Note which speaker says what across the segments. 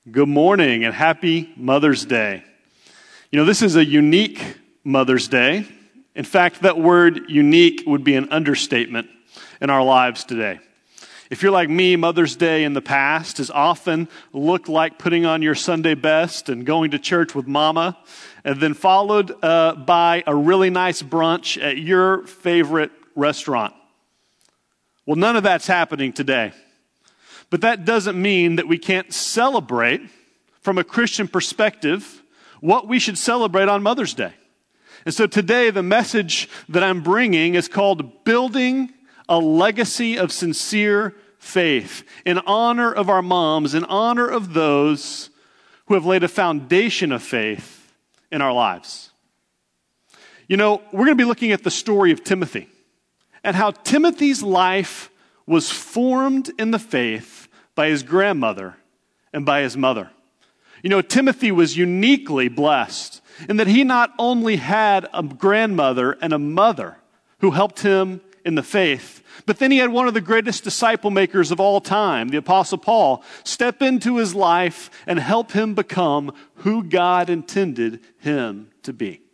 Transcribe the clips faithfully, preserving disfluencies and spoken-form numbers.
Speaker 1: Good morning and happy Mother's Day. You know, this is a unique Mother's Day. In fact, that word unique would be an understatement in our lives today. If you're like me, Mother's Day in the past has often looked like putting on your Sunday best and going to church with mama, and then followed uh, by a really nice brunch at your favorite restaurant. Well, none of that's happening today. But that doesn't mean that we can't celebrate, from a Christian perspective, what we should celebrate on Mother's Day. And so today, the message that I'm bringing is called Building a Legacy of Sincere Faith, in honor of our moms, in honor of those who have laid a foundation of faith in our lives. You know, we're going to be looking at the story of Timothy and how Timothy's life was formed in the faith by his grandmother and by his mother. You know, Timothy was uniquely blessed in that he not only had a grandmother and a mother who helped him in the faith, but then he had one of the greatest disciple makers of all time, the Apostle Paul, step into his life and help him become who God intended him to be.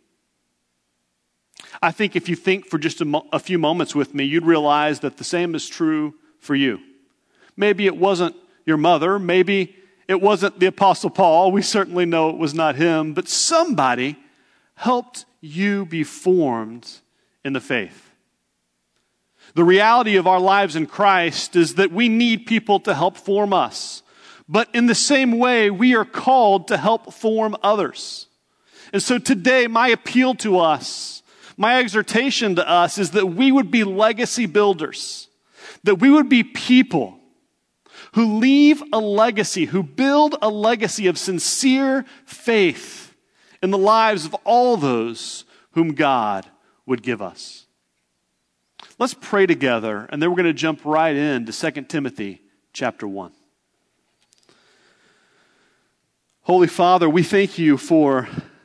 Speaker 1: I think if you think for just a, mo- a few moments with me, you'd realize that the same is true for you. Maybe it wasn't your mother. Maybe it wasn't the Apostle Paul. We certainly know it was not him. But somebody helped you be formed in the faith. The reality of our lives in Christ is that we need people to help form us. But in the same way, we are called to help form others. And so today, my appeal to us, my exhortation to us is that we would be legacy builders, that we would be people who leave a legacy, who build a legacy of sincere faith in the lives of all those whom God would give us. Let's pray together, and then we're going to jump right into Second Timothy chapter one. Holy Father, we thank you for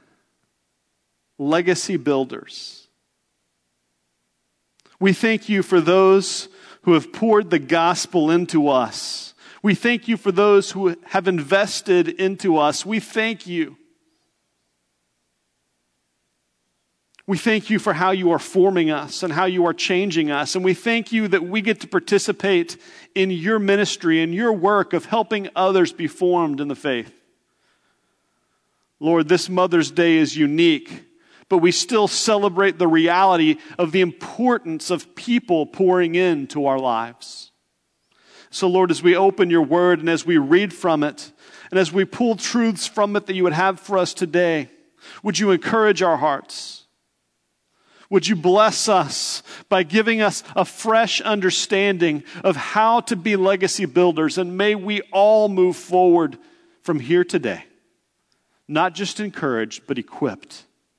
Speaker 1: legacy builders. We thank you for those who have poured the gospel into us. We thank you for those who have invested into us. We thank you. We thank you for how you are forming us and how you are changing us. And we thank you that we get to participate in your ministry and your work of helping others be formed in the faith. Lord, this Mother's Day is unique, but we still celebrate the reality of the importance of people pouring into our lives. So, Lord, as we open your word and as we read from it, and as we pull truths from it that you would have for us today, would you encourage our hearts? Would you bless us by giving us a fresh understanding of how to be legacy builders? And may we all move forward from here today, not just encouraged, but equipped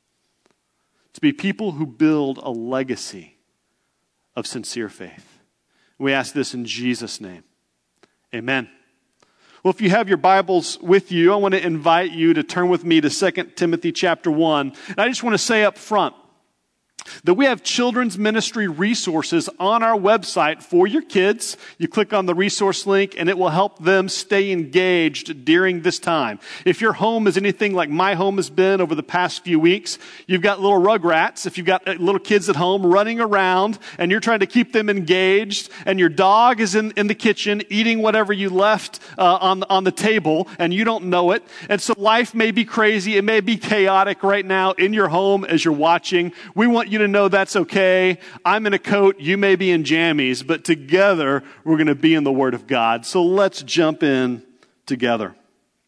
Speaker 1: to be people who build a legacy of sincere faith. We ask this in Jesus' name. Amen. Well, if you have your Bibles with you, I want to invite you to turn with me to Second Timothy chapter one. And I just want to say up front that we have children's ministry resources on our website for your kids. You click on the resource link and it will help them stay engaged during this time. If your home is anything like my home has been over the past few weeks, you've got little rugrats. If you've got little kids at home running around and you're trying to keep them engaged, and your dog is in, in the kitchen eating whatever you left uh, on, on the table and you don't know it. And so life may be crazy. It may be chaotic right now in your home as you're watching. We want you to know that's okay. I'm in a coat, you may be in jammies, but together we're going to be in the Word of God. So let's jump in together.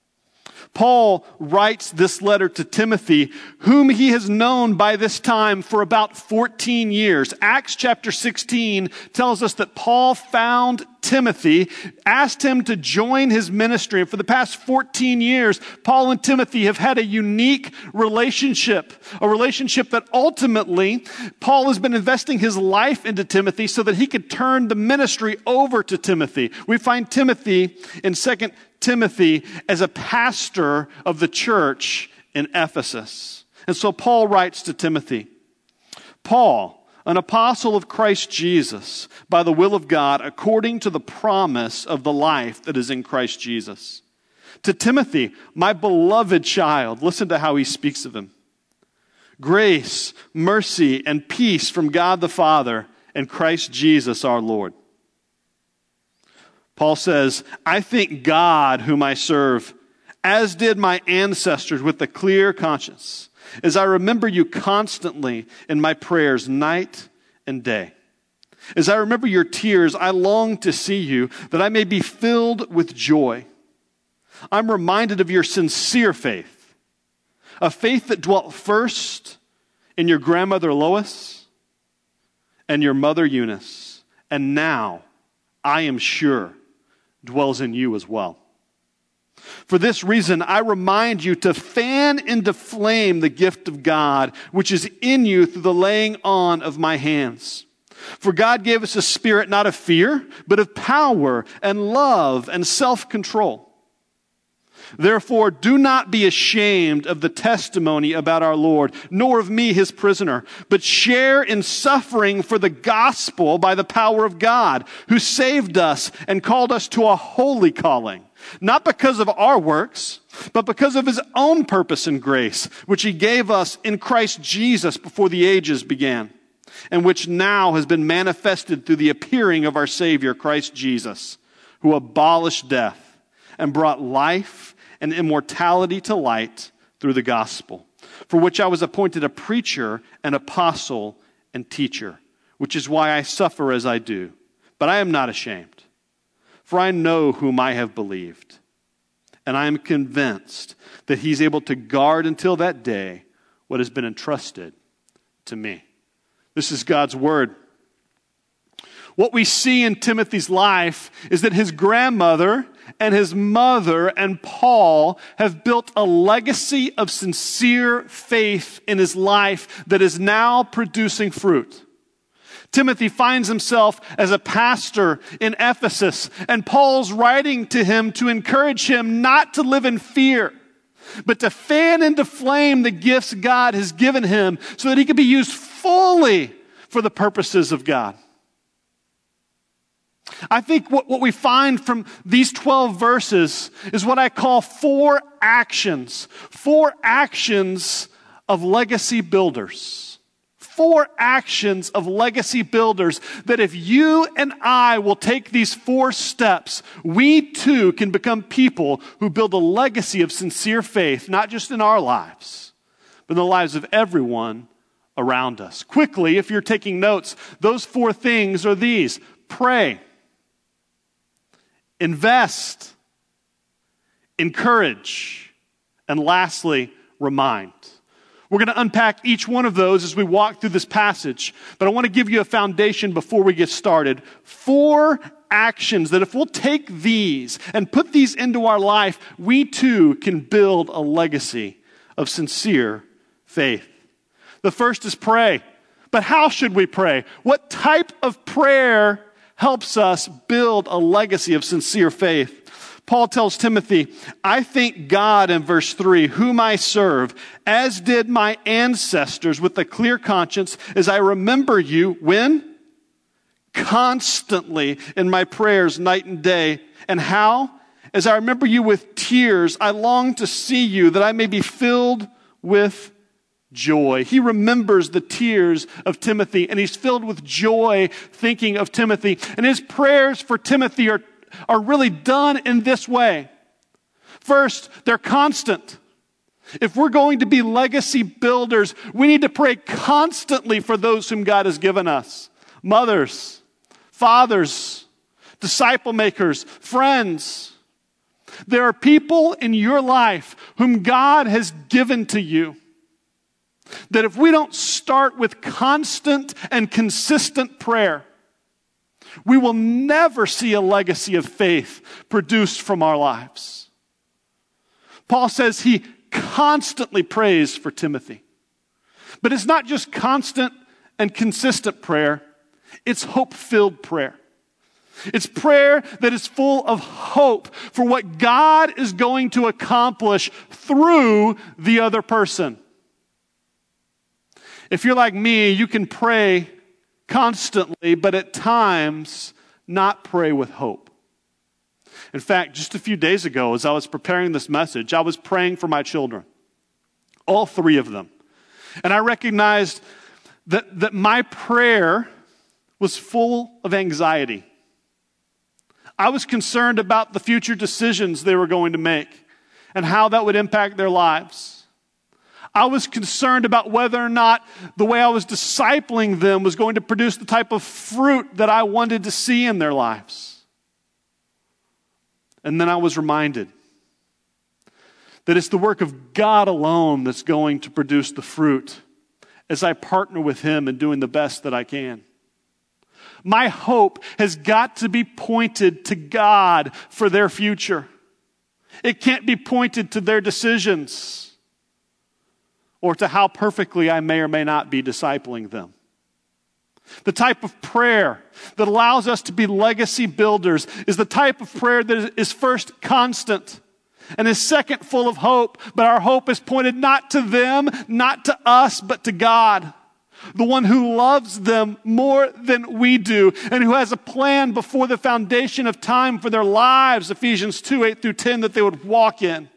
Speaker 1: Paul writes this letter to Timothy, whom he has known by this time for about fourteen years. Acts chapter sixteen tells us that Paul found Timothy, asked him to join his ministry. And for the past fourteen years, Paul and Timothy have had a unique relationship, a relationship that ultimately Paul has been investing his life into Timothy so that he could turn the ministry over to Timothy. We find Timothy in Second Timothy as a pastor of the church in Ephesus. And so Paul writes to Timothy, Paul, an apostle of Christ Jesus, by the will of God, according to the promise of the life that is in Christ Jesus. To Timothy, my beloved child, listen to how he speaks of him. Grace, mercy, and peace from God the Father and Christ Jesus our Lord. Paul says, I thank God whom I serve, as did my ancestors with a clear conscience, as I remember you constantly in my prayers night and day. As I remember your tears, I long to see you, that I may be filled with joy. I'm reminded of your sincere faith, a faith that dwelt first in your grandmother Lois and your mother Eunice, and now, I am sure, dwells in you as well. For this reason, I remind you to fan into flame the gift of God, which is in you through the laying on of my hands. For God gave us a spirit not of fear, but of power and love and self-control. Therefore, do not be ashamed of the testimony about our Lord, nor of me, his prisoner, but share in suffering for the gospel by the power of God, who saved us and called us to a holy calling, not because of our works, but because of his own purpose and grace, which he gave us in Christ Jesus before the ages began, and which now has been manifested through the appearing of our Savior, Christ Jesus, who abolished death and brought life and immortality to light through the gospel, for which I was appointed a preacher, an apostle, and teacher, which is why I suffer as I do. But I am not ashamed, for I know whom I have believed, and I am convinced that he's able to guard until that day what has been entrusted to me. This is God's word. What we see in Timothy's life is that his grandmother and his mother and Paul have built a legacy of sincere faith in his life that is now producing fruit. Timothy finds himself as a pastor in Ephesus, and Paul's writing to him to encourage him not to live in fear, but to fan into flame the gifts God has given him so that he can be used fully for the purposes of God. I think what, what we find from these twelve verses is what I call four actions. Four actions of legacy builders. Four actions of legacy builders that if you and I will take these four steps, we too can become people who build a legacy of sincere faith, not just in our lives, but in the lives of everyone around us. Quickly, if you're taking notes, those four things are these. Pray. Invest, encourage, and lastly, remind. We're going to unpack each one of those as we walk through this passage, but I want to give you a foundation before we get started. Four actions that if we'll take these and put these into our life, we too can build a legacy of sincere faith. The first is pray. But how should we pray? What type of prayer helps us build a legacy of sincere faith? Paul tells Timothy, I thank God in verse three, whom I serve, as did my ancestors with a clear conscience, as I remember you, when? Constantly in my prayers night and day. And how? As I remember you with tears, I long to see you, that I may be filled with joy. He remembers the tears of Timothy, and he's filled with joy thinking of Timothy. And his prayers for Timothy are, are really done in this way. First, they're constant. If we're going to be legacy builders, we need to pray constantly for those whom God has given us. Mothers, fathers, disciple makers, friends. There are people in your life whom God has given to you that if we don't start with constant and consistent prayer, we will never see a legacy of faith produced from our lives. Paul says he constantly prays for Timothy. But it's not just constant and consistent prayer, it's hope-filled prayer. It's prayer that is full of hope for what God is going to accomplish through the other person. If you're like me, you can pray constantly, but at times not pray with hope. In fact, just a few days ago, as I was preparing this message, I was praying for my children, all three of them. And I recognized that, that my prayer was full of anxiety. I was concerned about the future decisions they were going to make and how that would impact their lives. I was concerned about whether or not the way I was discipling them was going to produce the type of fruit that I wanted to see in their lives. And then I was reminded that it's the work of God alone that's going to produce the fruit as I partner with Him in doing the best that I can. My hope has got to be pointed to God for their future. It can't be pointed to their decisions or to how perfectly I may or may not be discipling them. The type of prayer that allows us to be legacy builders is the type of prayer that is first constant and is second full of hope, but our hope is pointed not to them, not to us, but to God, the one who loves them more than we do and who has a plan before the foundation of time for their lives, Ephesians two, eight through ten, that they would walk in.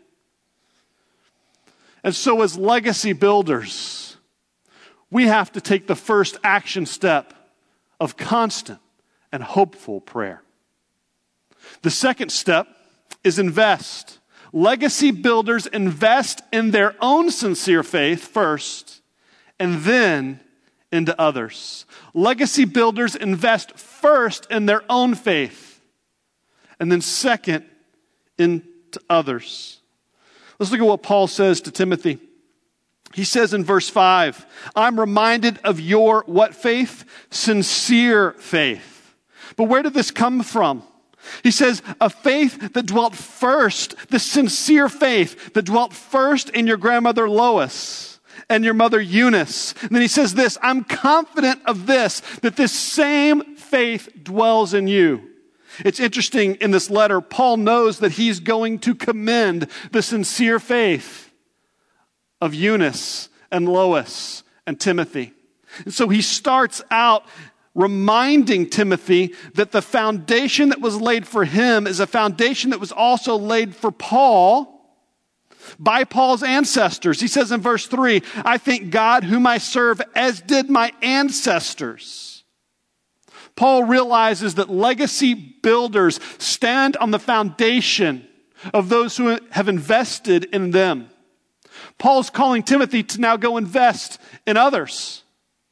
Speaker 1: And so as legacy builders, we have to take the first action step of constant and hopeful prayer. The second step is invest. Legacy builders invest in their own sincere faith first, and then into others. Legacy builders invest first in their own faith, and then second into others. Let's look at what Paul says to Timothy. He says in verse five, I'm reminded of your what faith? Sincere faith. But where did this come from? He says, a faith that dwelt first, the sincere faith that dwelt first in your grandmother Lois and your mother Eunice. And then he says this, I'm confident of this, that this same faith dwells in you. It's interesting in this letter, Paul knows that he's going to commend the sincere faith of Eunice and Lois and Timothy. And so he starts out reminding Timothy that the foundation that was laid for him is a foundation that was also laid for Paul by Paul's ancestors. He says in verse three, I thank God whom I serve as did my ancestors. Paul realizes that legacy builders stand on the foundation of those who have invested in them. Paul's calling Timothy to now go invest in others.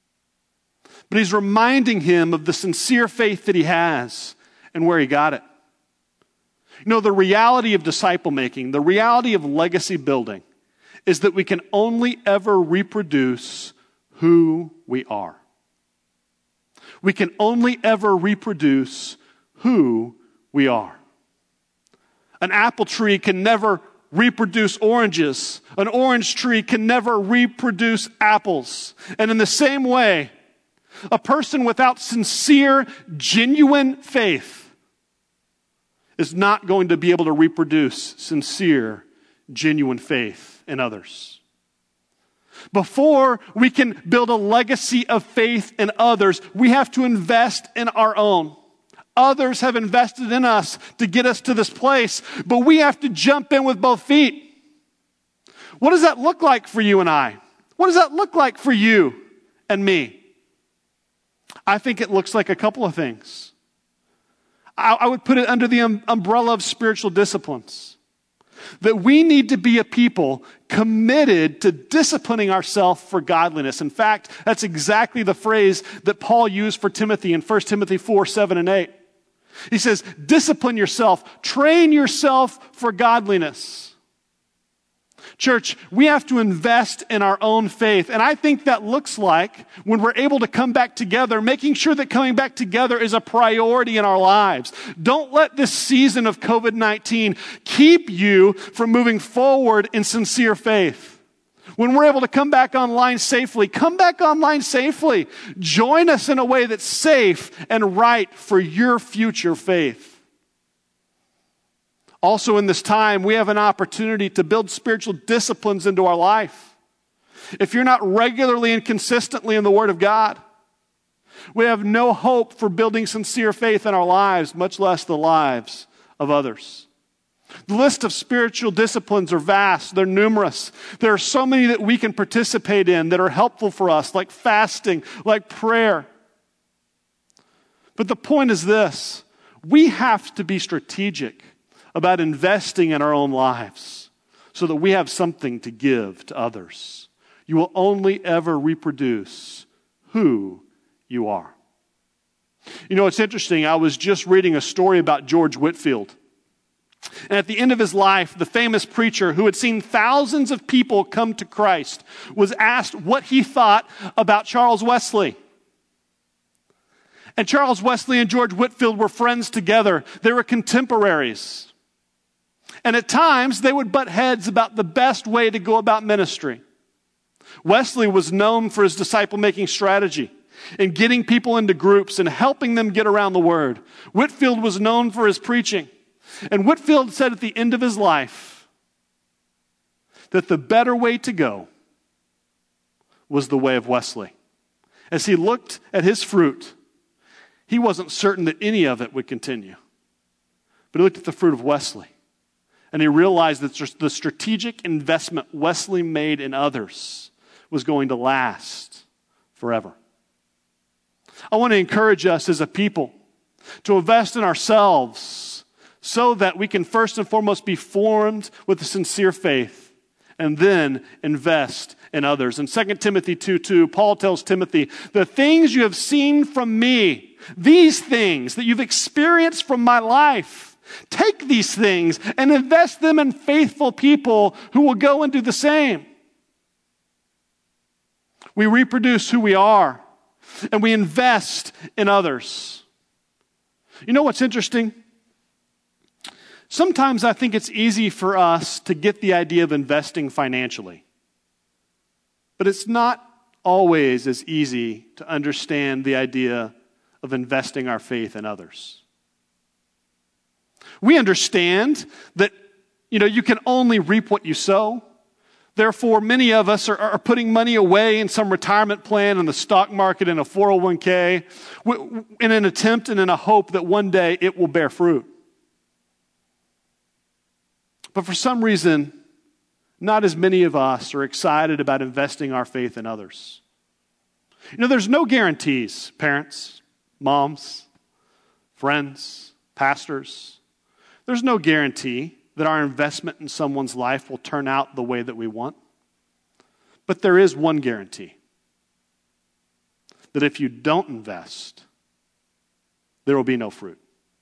Speaker 1: But he's reminding him of the sincere faith that he has and where he got it. You know, the reality of disciple making, the reality of legacy building, is that we can only ever reproduce who we are. We can only ever reproduce who we are. An apple tree can never reproduce oranges. An orange tree can never reproduce apples. And in the same way, a person without sincere, genuine faith is not going to be able to reproduce sincere, genuine faith in others. Before we can build a legacy of faith in others, we have to invest in our own. Others have invested in us to get us to this place, but we have to jump in with both feet. What does that look like for you and I? What does that look like for you and me? I think it looks like a couple of things. I, I would put it under the um, umbrella of spiritual disciplines. That we need to be a people committed to disciplining ourselves for godliness. In fact, that's exactly the phrase that Paul used for Timothy in First Timothy four, seven, and eight. He says, discipline yourself, train yourself for godliness. Church, we have to invest in our own faith. And I think that looks like when we're able to come back together, making sure that coming back together is a priority in our lives. Don't let this season of covid nineteen keep you from moving forward in sincere faith. When we're able to come back online safely, come back online safely. Join us in a way that's safe and right for your future faith. Also in this time, we have an opportunity to build spiritual disciplines into our life. If you're not regularly and consistently in the Word of God, we have no hope for building sincere faith in our lives, much less the lives of others. The list of spiritual disciplines are vast. They're numerous. There are so many that we can participate in that are helpful for us, like fasting, like prayer. But the point is this: we have to be strategic about investing in our own lives so that we have something to give to others. You will only ever reproduce who you are. You know, it's interesting. I was just reading a story about George Whitefield. And at the end of his life, the famous preacher who had seen thousands of people come to Christ was asked what he thought about Charles Wesley. And Charles Wesley and George Whitefield were friends together. They were contemporaries. And at times, they would butt heads about the best way to go about ministry. Wesley was known for his disciple-making strategy and getting people into groups and helping them get around the word. Whitefield was known for his preaching. And Whitefield said at the end of his life that the better way to go was the way of Wesley. As he looked at his fruit, he wasn't certain that any of it would continue. But he looked at the fruit of Wesley, and he realized that the strategic investment Wesley made in others was going to last forever. I want to encourage us as a people to invest in ourselves so that we can first and foremost be formed with a sincere faith and then invest in others. In Second Timothy two two, Paul tells Timothy, the things you have seen from me, these things that you've experienced from my life, take these things and invest them in faithful people who will go and do the same. We reproduce who we are, and we invest in others. You know what's interesting? Sometimes I think it's easy for us to get the idea of investing financially. But it's not always as easy to understand the idea of investing our faith in others. We understand that, you know, you can only reap what you sow. Therefore, many of us are, are putting money away in some retirement plan, in the stock market, in a four oh one k, in an attempt and in a hope that one day it will bear fruit. But for some reason, not as many of us are excited about investing our faith in others. You know, there's no guarantees, parents, moms, friends, pastors. There's no guarantee that our investment in someone's life will turn out the way that we want. But there is one guarantee: that if you don't invest, there will be no fruit.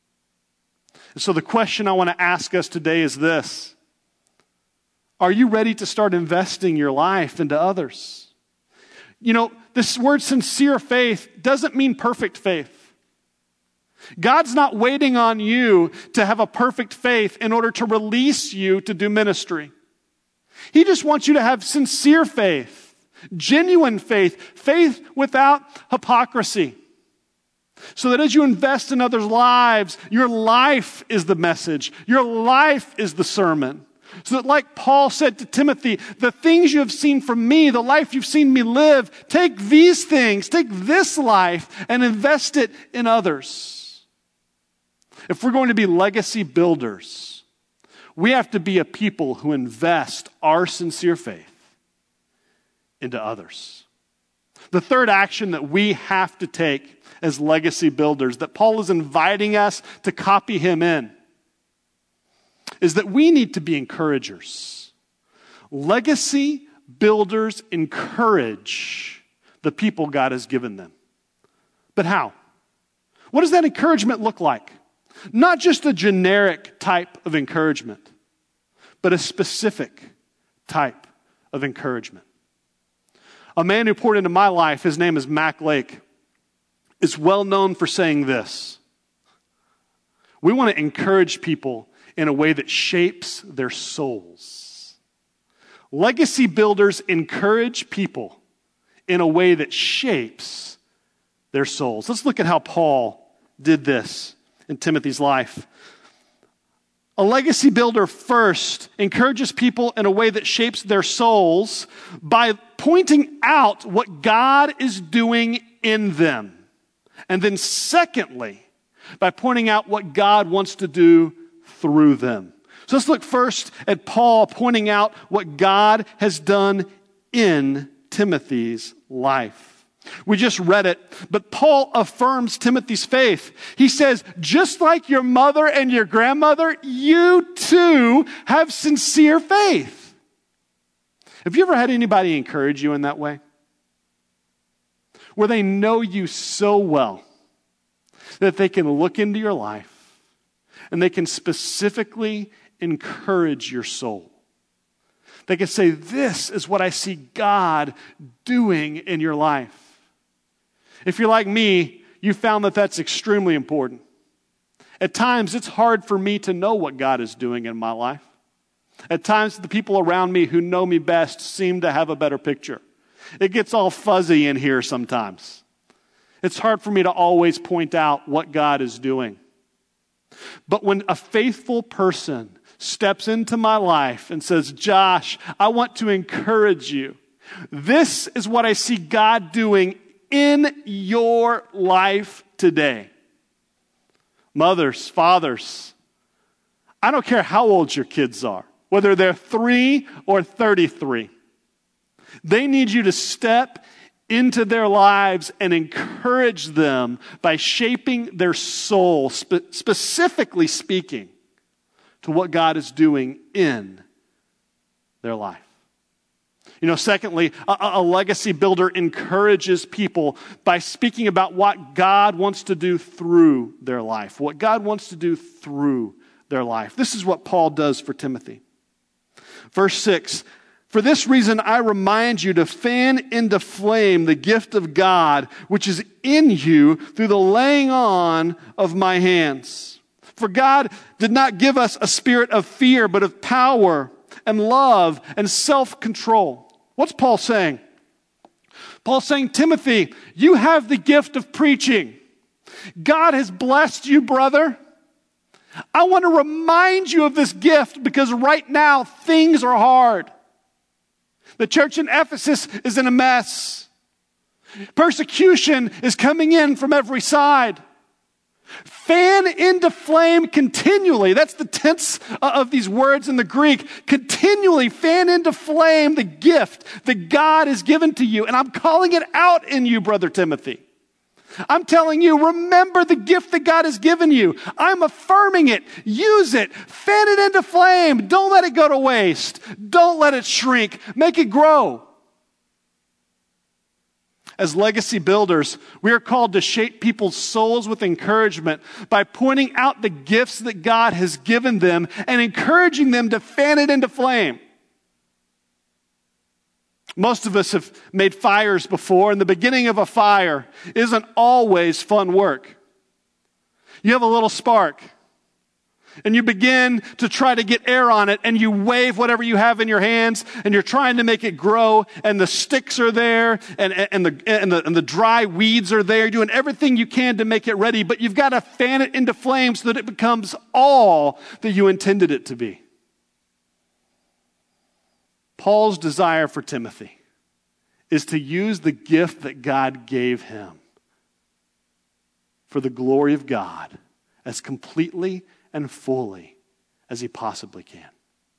Speaker 1: And so the question I want to ask us today is this: are you ready to start investing your life into others? You know, this word sincere faith doesn't mean perfect faith. God's not waiting on you to have a perfect faith in order to release you to do ministry. He just wants you to have sincere faith, genuine faith, faith without hypocrisy. So that as you invest in others' lives, your life is the message. Your life is the sermon. So that, like Paul said to Timothy, the things you have seen from me, the life you've seen me live, take these things, take this life and invest it in others. If we're going to be legacy builders, we have to be a people who invest our sincere faith into others. The third action that we have to take as legacy builders, that Paul is inviting us to copy him in, is that we need to be encouragers. Legacy builders encourage the people God has given them. But how? What does that encouragement look like? Not just a generic type of encouragement, but a specific type of encouragement. A man who poured into my life, his name is Mac Lake, is well known for saying this: we want to encourage people in a way that shapes their souls. Legacy builders encourage people in a way that shapes their souls. Let's look at how Paul did this in Timothy's life. A legacy builder first encourages people in a way that shapes their souls by pointing out what God is doing in them. And then secondly, by pointing out what God wants to do through them. So let's look first at Paul pointing out what God has done in Timothy's life. We just read it, but Paul affirms Timothy's faith. He says, just like your mother and your grandmother, you too have sincere faith. Have you ever had anybody encourage you in that way? Where they know you so well that they can look into your life and they can specifically encourage your soul. They can say, this is what I see God doing in your life. If you're like me, you found that that's extremely important. At times, it's hard for me to know what God is doing in my life. At times, the people around me who know me best seem to have a better picture. It gets all fuzzy in here sometimes. It's hard for me to always point out what God is doing. But when a faithful person steps into my life and says, Josh, I want to encourage you. This is what I see God doing in your life today. Mothers, fathers, I don't care how old your kids are, whether they're three or thirty-three. They need you to step into their lives and encourage them by shaping their soul, spe- specifically speaking to what God is doing in their life. You know, secondly, a, a legacy builder encourages people by speaking about what God wants to do through their life. What God wants to do through their life. This is what Paul does for Timothy. Verse six, for this reason I remind you to fan into flame the gift of God which is in you through the laying on of my hands. For God did not give us a spirit of fear, but of power and love and self-control. What's Paul saying? Paul's saying, Timothy, you have the gift of preaching. God has blessed you, brother. I want to remind you of this gift because right now things are hard. The church in Ephesus is in a mess. Persecution is coming in from every side. Fan into flame continually. That's the tense of these words in the Greek. Continually fan into flame the gift that God has given to you. And I'm calling it out in you, Brother Timothy. I'm telling you, remember the gift that God has given you. I'm affirming it. Use it. Fan it into flame. Don't let it go to waste. Don't let it shrink. Make it grow. As legacy builders, we are called to shape people's souls with encouragement by pointing out the gifts that God has given them and encouraging them to fan it into flame. Most of us have made fires before, and the beginning of a fire isn't always fun work. You have a little spark, and you begin to try to get air on it, and you wave whatever you have in your hands, and you're trying to make it grow, and the sticks are there, and, and, the, and, the, and the dry weeds are there. You're doing everything you can to make it ready, but you've got to fan it into flame so that it becomes all that you intended it to be. Paul's desire for Timothy is to use the gift that God gave him for the glory of God as completely and fully as he possibly can.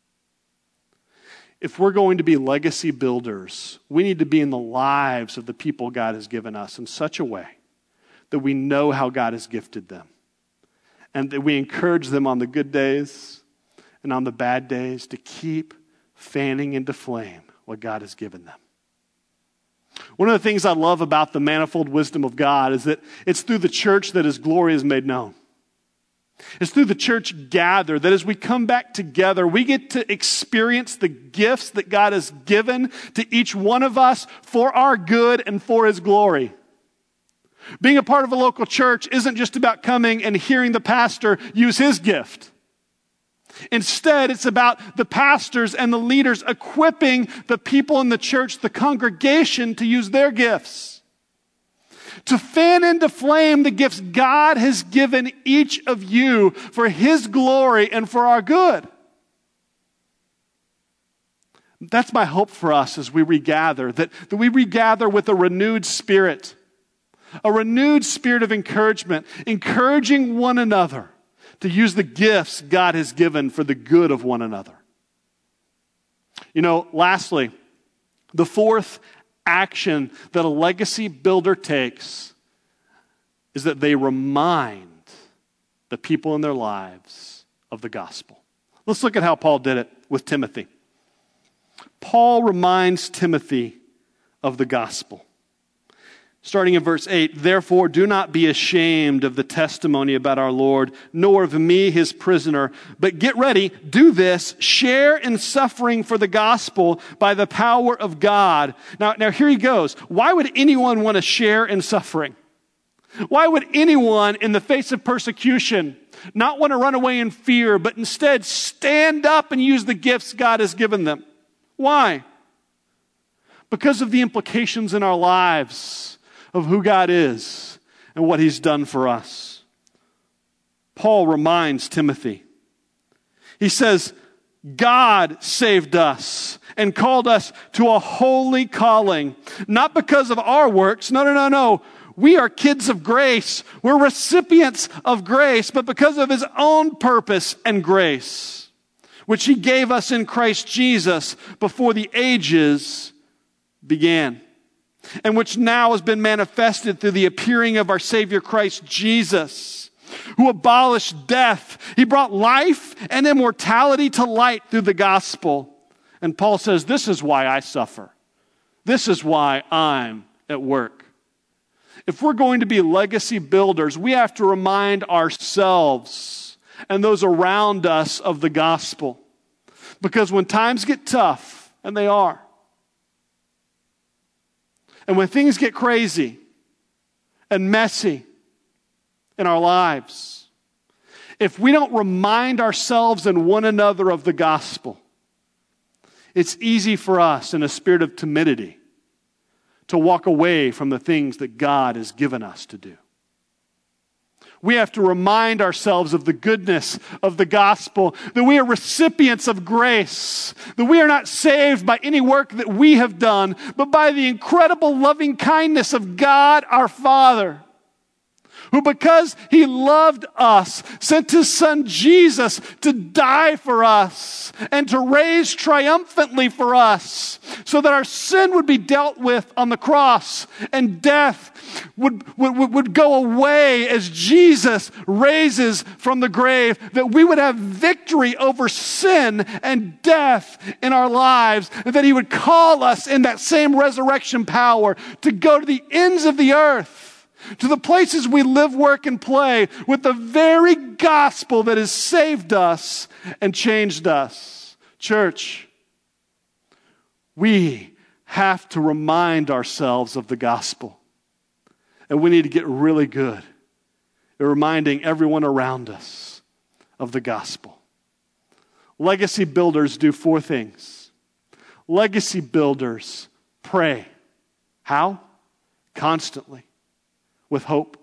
Speaker 1: If we're going to be legacy builders, we need to be in the lives of the people God has given us in such a way that we know how God has gifted them and that we encourage them on the good days and on the bad days to keep fanning into flame what God has given them. One of the things I love about the manifold wisdom of God is that it's through the church that his glory is made known. It's through the church gather that as we come back together, we get to experience the gifts that God has given to each one of us for our good and for his glory. Being a part of a local church isn't just about coming and hearing the pastor use his gift. Instead, it's about the pastors and the leaders equipping the people in the church, the congregation, to use their gifts. To fan into flame the gifts God has given each of you for his glory and for our good. That's my hope for us as we regather, that, that we regather with a renewed spirit, a renewed spirit of encouragement, encouraging one another to use the gifts God has given for the good of one another. You know, lastly, the fourth action that a legacy builder takes is that they remind the people in their lives of the gospel. Let's look at how Paul did it with Timothy. Paul reminds Timothy of the gospel. Starting in verse eight, therefore do not be ashamed of the testimony about our Lord, nor of me, his prisoner, but get ready, do this, share in suffering for the gospel by the power of God. Now, now here he goes. Why would anyone want to share in suffering? Why would anyone in the face of persecution not want to run away in fear, but instead stand up and use the gifts God has given them? Why? Because of the implications in our lives of who God is and what he's done for us. Paul reminds Timothy. He says, God saved us and called us to a holy calling, not because of our works. No, no, no, no. We are kids of grace. We're recipients of grace, but because of his own purpose and grace, which he gave us in Christ Jesus before the ages began, and which now has been manifested through the appearing of our Savior Christ Jesus, who abolished death. He brought life and immortality to light through the gospel. And Paul says, this is why I suffer. This is why I'm at work. If we're going to be legacy builders, we have to remind ourselves and those around us of the gospel. Because when times get tough, and they are, and when things get crazy and messy in our lives, if we don't remind ourselves and one another of the gospel, it's easy for us in a spirit of timidity to walk away from the things that God has given us to do. We have to remind ourselves of the goodness of the gospel, that we are recipients of grace, that we are not saved by any work that we have done, but by the incredible loving kindness of God our Father, who because he loved us, sent his son Jesus to die for us and to raise triumphantly for us so that our sin would be dealt with on the cross and death would, would, would go away as Jesus raises from the grave, that we would have victory over sin and death in our lives, and that he would call us in that same resurrection power to go to the ends of the earth, to the places we live, work, and play with the very gospel that has saved us and changed us. Church, we have to remind ourselves of the gospel. And we need to get really good at reminding everyone around us of the gospel. Legacy builders do four things. Legacy builders pray. How? Constantly. With hope.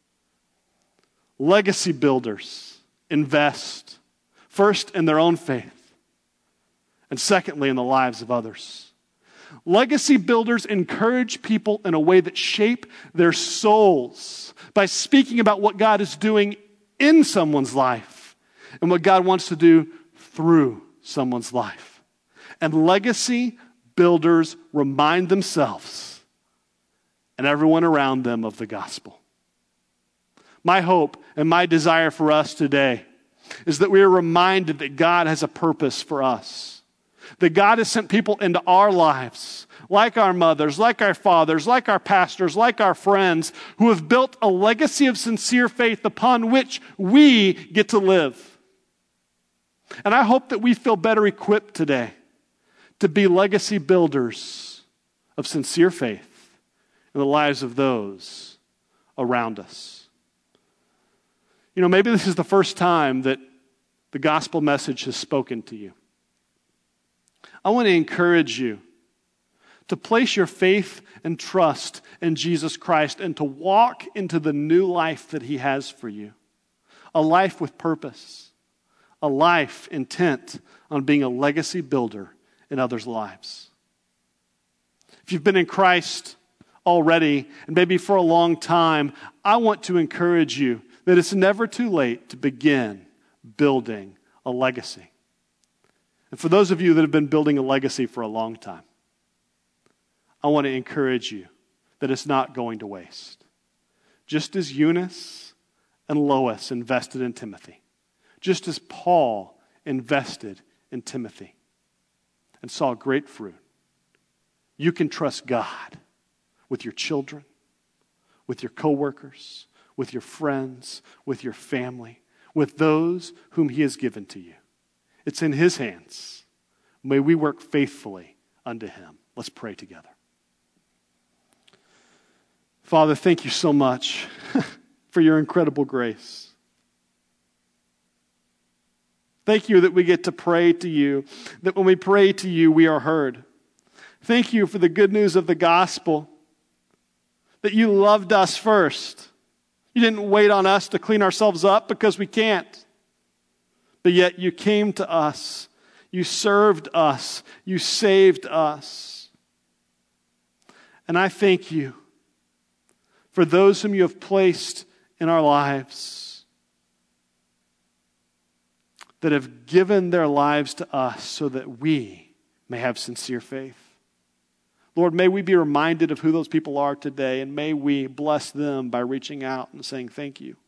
Speaker 1: Legacy builders invest, first in their own faith, and secondly in the lives of others. Legacy builders encourage people in a way that shape their souls by speaking about what God is doing in someone's life and what God wants to do through someone's life. And legacy builders remind themselves and everyone around them of the gospel. My hope and my desire for us today is that we are reminded that God has a purpose for us. That God has sent people into our lives, like our mothers, like our fathers, like our pastors, like our friends, who have built a legacy of sincere faith upon which we get to live. And I hope that we feel better equipped today to be legacy builders of sincere faith in the lives of those around us. You know, maybe this is the first time that the gospel message has spoken to you. I want to encourage you to place your faith and trust in Jesus Christ and to walk into the new life that he has for you. A life with purpose. A life intent on being a legacy builder in others' lives. If you've been in Christ already, and maybe for a long time, I want to encourage you that it's never too late to begin building a legacy. And for those of you that have been building a legacy for a long time, I want to encourage you that it's not going to waste. Just as Eunice and Lois invested in Timothy, just as Paul invested in Timothy and saw great fruit, you can trust God with your children, with your coworkers, with your friends, with your family, with those whom He has given to you. It's in His hands. May we work faithfully unto Him. Let's pray together. Father, thank you so much for your incredible grace. Thank you that we get to pray to you, that when we pray to you, we are heard. Thank you for the good news of the gospel, that you loved us first. You didn't wait on us to clean ourselves up because we can't. But yet you came to us. You served us. You saved us. And I thank you for those whom you have placed in our lives that have given their lives to us so that we may have sincere faith. Lord, may we be reminded of who those people are today, and may we bless them by reaching out and saying thank you.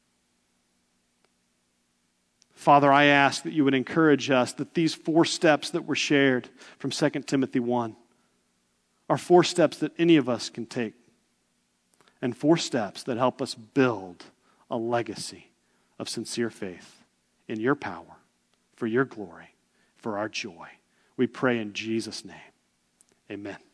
Speaker 1: Father, I ask that you would encourage us that these four steps that were shared from Second Timothy one are four steps that any of us can take, and four steps that help us build a legacy of sincere faith in your power, for your glory, for our joy. We pray in Jesus' name. Amen.